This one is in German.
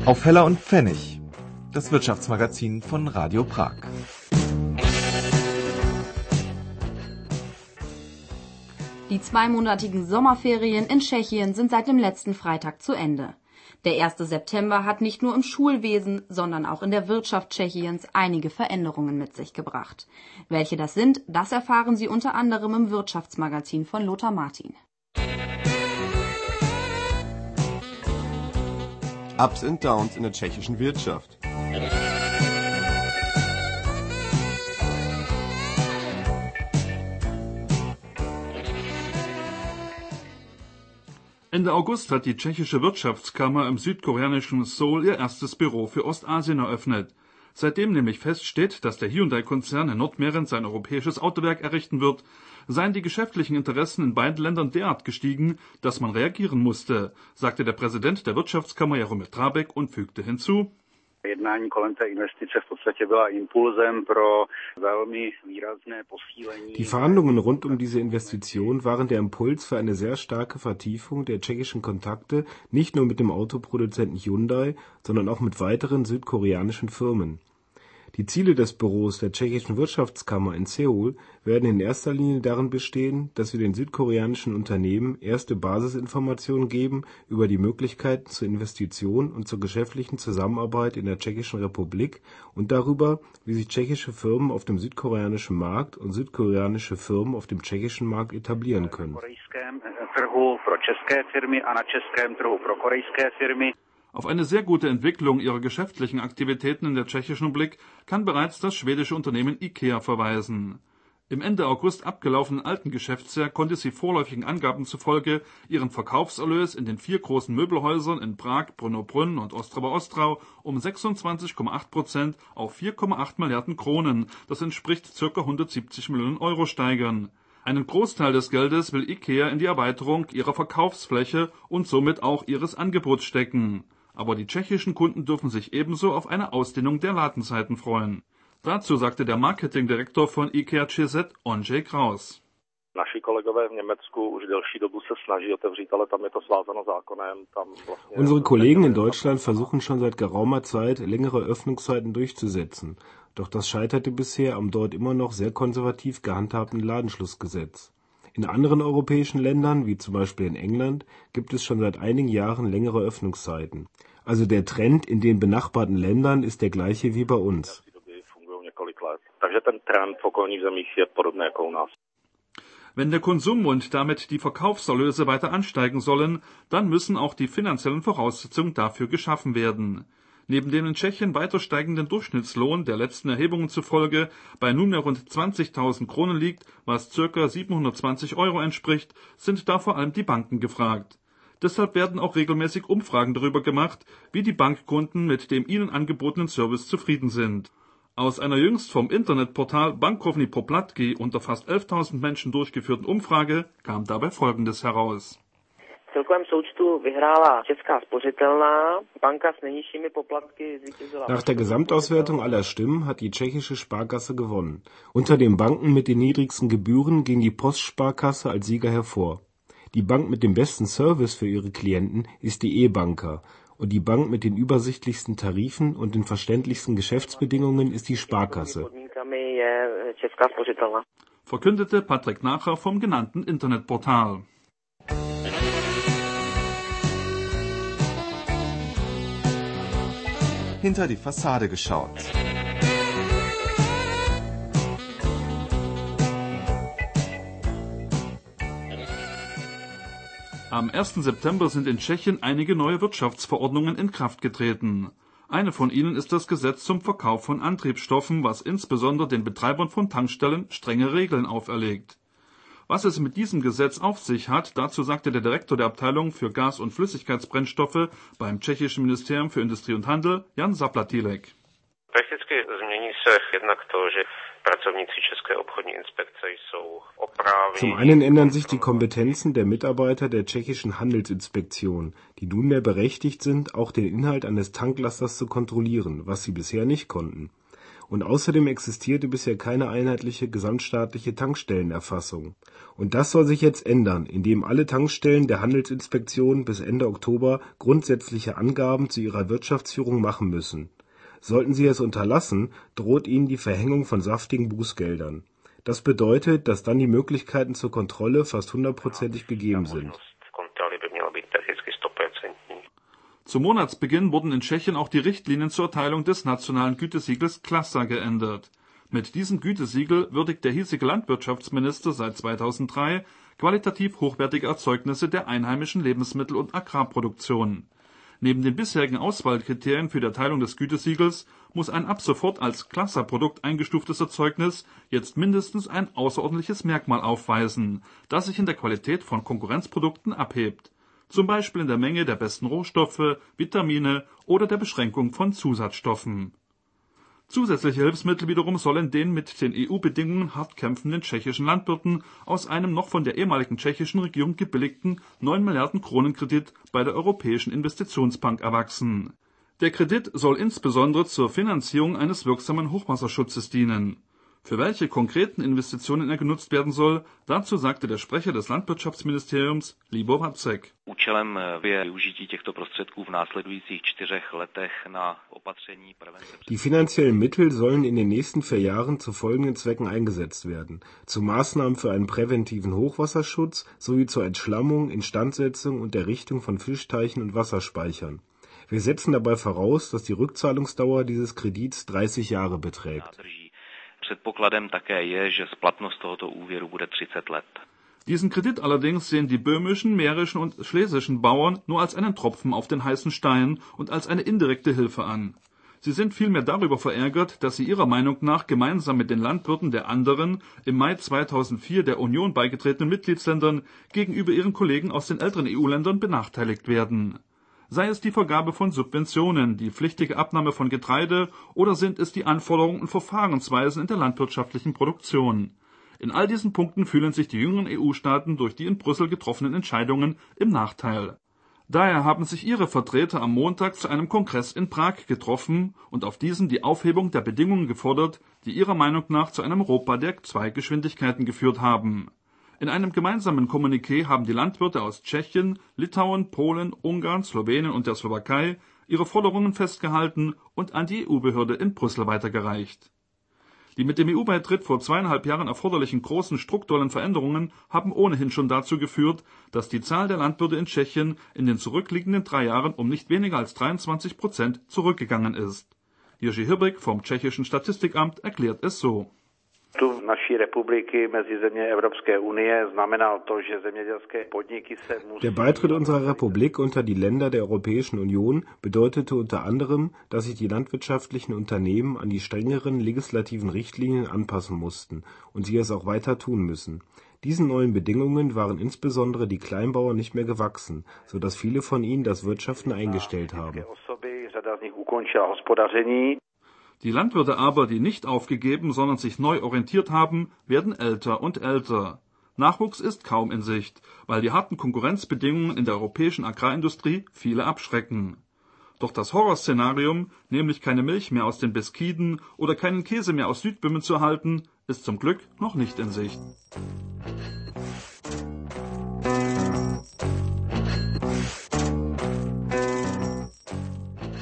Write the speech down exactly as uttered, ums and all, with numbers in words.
Auf Heller und Pfennig, das Wirtschaftsmagazin von Radio Prag. Die zweimonatigen Sommerferien in Tschechien sind seit dem letzten Freitag zu Ende. Der erste September hat nicht nur im Schulwesen, sondern auch in der Wirtschaft Tschechiens einige Veränderungen mit sich gebracht. Welche das sind, das erfahren Sie unter anderem im Wirtschaftsmagazin von Lothar Martin. Ups and Downs in der tschechischen Wirtschaft. Ende August hat die tschechische Wirtschaftskammer im südkoreanischen Seoul ihr erstes Büro für Ostasien eröffnet. Seitdem nämlich feststeht, dass der Hyundai-Konzern in Nordmähren sein europäisches Autowerk errichten wird, seien die geschäftlichen Interessen in beiden Ländern derart gestiegen, dass man reagieren musste, sagte der Präsident der Wirtschaftskammer Jaromír Drábek und fügte hinzu: Jednání kolem té investice v podstatě byla impulsem pro velmi výrazné posílení. Die Verhandlungen rund um diese Investition waren der Impuls für eine sehr starke Vertiefung der tschechischen Kontakte, nicht nur mit dem Autoproduzenten Hyundai, sondern auch mit weiteren südkoreanischen Firmen. Die Ziele des Büros der tschechischen Wirtschaftskammer in Seoul werden in erster Linie darin bestehen, dass wir den südkoreanischen Unternehmen erste Basisinformationen geben über die Möglichkeiten zur Investition und zur geschäftlichen Zusammenarbeit in der Tschechischen Republik und darüber, wie sich tschechische Firmen auf dem südkoreanischen Markt und südkoreanische Firmen auf dem tschechischen Markt etablieren können. Auf eine sehr gute Entwicklung ihrer geschäftlichen Aktivitäten in der Tschechischen Republik kann bereits das schwedische Unternehmen IKEA verweisen. Im Ende August abgelaufenen alten Geschäftsjahr konnte sie vorläufigen Angaben zufolge ihren Verkaufserlös in den vier großen Möbelhäusern in Prag, Brno-Brünn und Ostrava-Ostrau um sechsundzwanzig Komma acht Prozent auf vier Komma acht Milliarden Kronen, das entspricht ca. hundertsiebzig Millionen Euro steigern. Einen Großteil des Geldes will IKEA in die Erweiterung ihrer Verkaufsfläche und somit auch ihres Angebots stecken. Aber die tschechischen Kunden dürfen sich ebenso auf eine Ausdehnung der Ladenzeiten freuen. Dazu sagte der Marketingdirektor von IKEA Č Z, Ondřej Kraus. Unsere Kollegen in Deutschland versuchen schon seit geraumer Zeit, längere Öffnungszeiten durchzusetzen. Doch das scheiterte bisher am dort immer noch sehr konservativ gehandhabten Ladenschlussgesetz. In anderen europäischen Ländern, wie zum Beispiel in England, gibt es schon seit einigen Jahren längere Öffnungszeiten. Also der Trend in den benachbarten Ländern ist der gleiche wie bei uns. Wenn der Konsum und damit die Verkaufserlöse weiter ansteigen sollen, dann müssen auch die finanziellen Voraussetzungen dafür geschaffen werden. Neben dem in Tschechien weiter steigenden Durchschnittslohn, der letzten Erhebungen zufolge bei nunmehr rund zwanzigtausend Kronen liegt, was ca. siebenhundertzwanzig Euro entspricht, sind da vor allem die Banken gefragt. Deshalb werden auch regelmäßig Umfragen darüber gemacht, wie die Bankkunden mit dem ihnen angebotenen Service zufrieden sind. Aus einer jüngst vom Internetportal Bankovní poplatky unter fast elftausend Menschen durchgeführten Umfrage kam dabei Folgendes heraus. Nach der Gesamtauswertung aller Stimmen hat die tschechische Sparkasse gewonnen. Unter den Banken mit den niedrigsten Gebühren ging die Postsparkasse als Sieger hervor. Die Bank mit dem besten Service für ihre Klienten ist die E-Banka und die Bank mit den übersichtlichsten Tarifen und den verständlichsten Geschäftsbedingungen ist die Sparkasse, verkündete Patrick Nacher vom genannten Internetportal. Hinter die Fassade geschaut. Am ersten September sind in Tschechien einige neue Wirtschaftsverordnungen in Kraft getreten. Eine von ihnen ist das Gesetz zum Verkauf von Antriebsstoffen, was insbesondere den Betreibern von Tankstellen strenge Regeln auferlegt. Was es mit diesem Gesetz auf sich hat, dazu sagte der Direktor der Abteilung für Gas- und Flüssigkeitsbrennstoffe beim tschechischen Ministerium für Industrie und Handel, Jan Zaplatilek. Zum einen ändern sich die Kompetenzen der Mitarbeiter der tschechischen Handelsinspektion, die nunmehr berechtigt sind, auch den Inhalt eines Tanklasters zu kontrollieren, was sie bisher nicht konnten. Und außerdem existierte bisher keine einheitliche gesamtstaatliche Tankstellenerfassung. Und das soll sich jetzt ändern, indem alle Tankstellen der Handelsinspektion bis Ende Oktober grundsätzliche Angaben zu ihrer Wirtschaftsführung machen müssen. Sollten sie es unterlassen, droht ihnen die Verhängung von saftigen Bußgeldern. Das bedeutet, dass dann die Möglichkeiten zur Kontrolle fast hundertprozentig gegeben sind. Zum Monatsbeginn wurden in Tschechien auch die Richtlinien zur Erteilung des nationalen Gütesiegels Klasa geändert. Mit diesem Gütesiegel würdigt der hiesige Landwirtschaftsminister seit zweitausenddrei qualitativ hochwertige Erzeugnisse der einheimischen Lebensmittel- und Agrarproduktion. Neben den bisherigen Auswahlkriterien für die Erteilung des Gütesiegels muss ein ab sofort als Klasa-Produkt eingestuftes Erzeugnis jetzt mindestens ein außerordentliches Merkmal aufweisen, das sich in der Qualität von Konkurrenzprodukten abhebt. Zum Beispiel in der Menge der besten Rohstoffe, Vitamine oder der Beschränkung von Zusatzstoffen. Zusätzliche Hilfsmittel wiederum sollen den mit den E U-Bedingungen hart kämpfenden tschechischen Landwirten aus einem noch von der ehemaligen tschechischen Regierung gebilligten neun Milliarden Kronen Kredit bei der Europäischen Investitionsbank erwachsen. Der Kredit soll insbesondere zur Finanzierung eines wirksamen Hochwasserschutzes dienen. Für welche konkreten Investitionen er genutzt werden soll, dazu sagte der Sprecher des Landwirtschaftsministeriums Libor Vacek. Die finanziellen Mittel sollen in den nächsten vier Jahren zu folgenden Zwecken eingesetzt werden: zu Maßnahmen für einen präventiven Hochwasserschutz sowie zur Entschlammung, Instandsetzung und Errichtung von Fischteichen und Wasserspeichern. Wir setzen dabei voraus, dass die Rückzahlungsdauer dieses Kredits dreißig Jahre beträgt. Diesen Kredit allerdings sehen die böhmischen, mährischen und schlesischen Bauern nur als einen Tropfen auf den heißen Stein und als eine indirekte Hilfe an. Sie sind vielmehr darüber verärgert, dass sie ihrer Meinung nach gemeinsam mit den Landwirten der anderen, im Mai zweitausendvier der Union beigetretenen Mitgliedsländern gegenüber ihren Kollegen aus den älteren E U-Ländern benachteiligt werden. Sei es die Vergabe von Subventionen, die pflichtige Abnahme von Getreide oder sind es die Anforderungen und Verfahrensweisen in der landwirtschaftlichen Produktion. In all diesen Punkten fühlen sich die jüngeren E U-Staaten durch die in Brüssel getroffenen Entscheidungen im Nachteil. Daher haben sich ihre Vertreter am Montag zu einem Kongress in Prag getroffen und auf diesem die Aufhebung der Bedingungen gefordert, die ihrer Meinung nach zu einem Europa der zwei Geschwindigkeiten geführt haben. In einem gemeinsamen Kommuniqué haben die Landwirte aus Tschechien, Litauen, Polen, Ungarn, Slowenien und der Slowakei ihre Forderungen festgehalten und an die E U-Behörde in Brüssel weitergereicht. Die mit dem E U-Beitritt vor zweieinhalb Jahren erforderlichen großen strukturellen Veränderungen haben ohnehin schon dazu geführt, dass die Zahl der Landwirte in Tschechien in den zurückliegenden drei Jahren um nicht weniger als dreiundzwanzig Prozent zurückgegangen ist. Jiří Hrbek vom tschechischen Statistikamt erklärt es so. Der Beitritt unserer Republik unter die Länder der Europäischen Union bedeutete unter anderem, dass sich die landwirtschaftlichen Unternehmen an die strengeren legislativen Richtlinien anpassen mussten und sie es auch weiter tun müssen. Diesen neuen Bedingungen waren insbesondere die Kleinbauern nicht mehr gewachsen, so dass viele von ihnen das Wirtschaften eingestellt haben. Die Landwirte aber, die nicht aufgegeben, sondern sich neu orientiert haben, werden älter und älter. Nachwuchs ist kaum in Sicht, weil die harten Konkurrenzbedingungen in der europäischen Agrarindustrie viele abschrecken. Doch das Horrorszenarium, nämlich keine Milch mehr aus den Beskiden oder keinen Käse mehr aus Südböhmen zu erhalten, ist zum Glück noch nicht in Sicht.